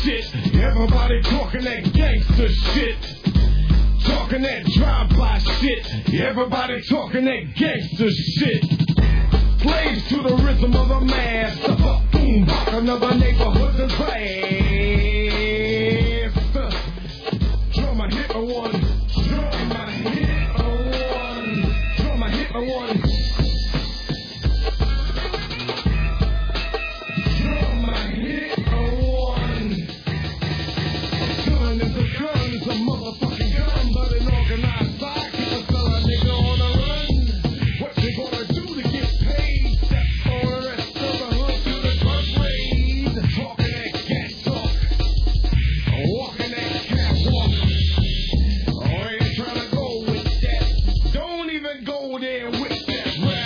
shit. Everybody talking that gangster shit. Talking that drive-by shit. Everybody talking that gangster shit. Slaves to the rhythm of the mass. Boom, bop, another neighborhood disaster. Drummer hit a one. Drummer hit a one. Drummer hit a one. Drummer hit a one. Gun is a gun, it's a motherfucking gun, but an organized side keep a fella nigga on the run. What they gonna do to get paid? Step for the rest of the hood to the drug raid. Talking that gas talk, walking that catwalk. Oh, I ain't trying to go with that. Don't even go there with that rap.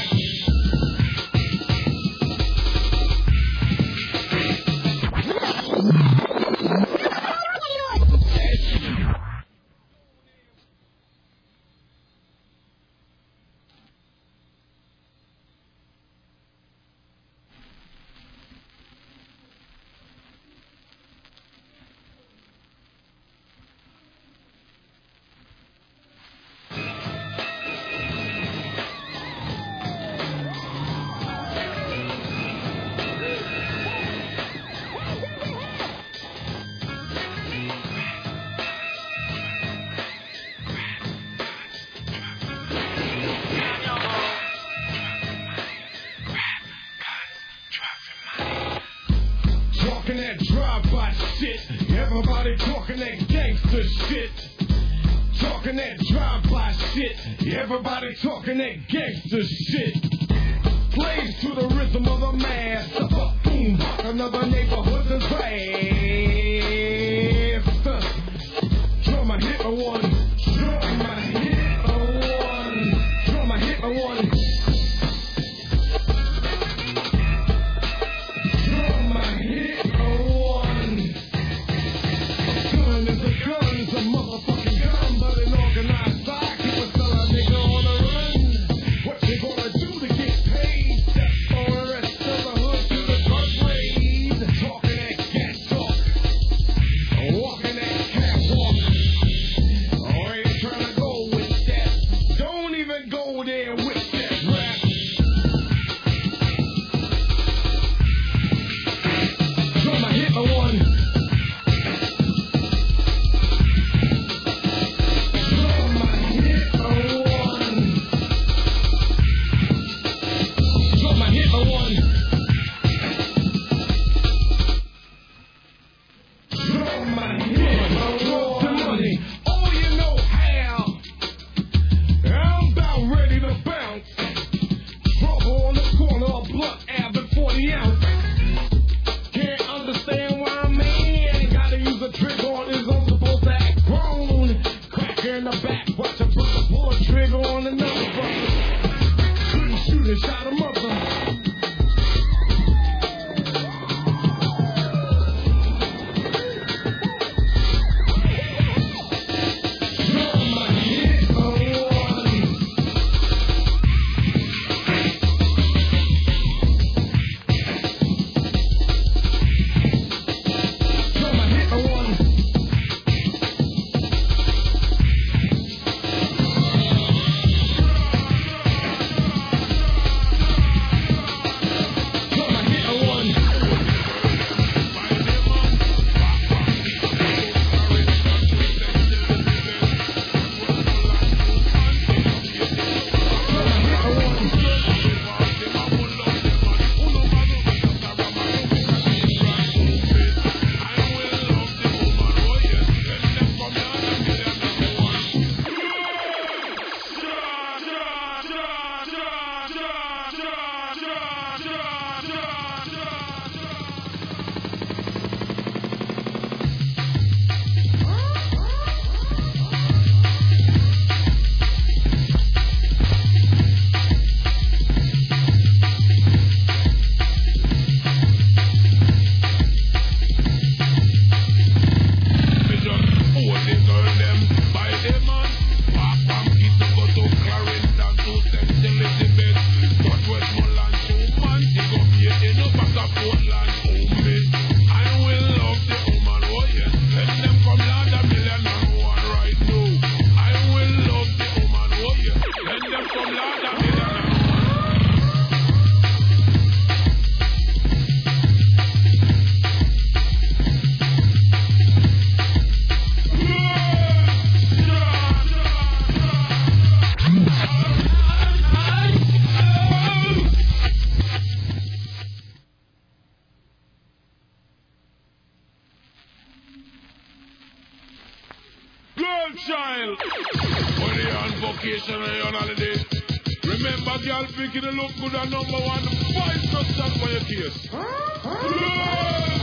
Talking that drive-by shit. Everybody talking that gangster shit. Talking that drive-by shit. Everybody talking that gangster shit. Slaves to the rhythm of the mass. Boom, bop, another neighborhood disaster. Drummer hit a one. Drummer hit a one. Drummer hit a one. Drummer hit a one. Gun is a gun, it's a motherfucking gun, but an organized side keep a fella nigga on the run. What they gonna do to get paid? Step for the rest of the hood to the drug raid. Talking that gas talk. Girl child. When you're on vacation or you're on holiday, remember girl picking the look good and number one. Fight success for your case. Girl.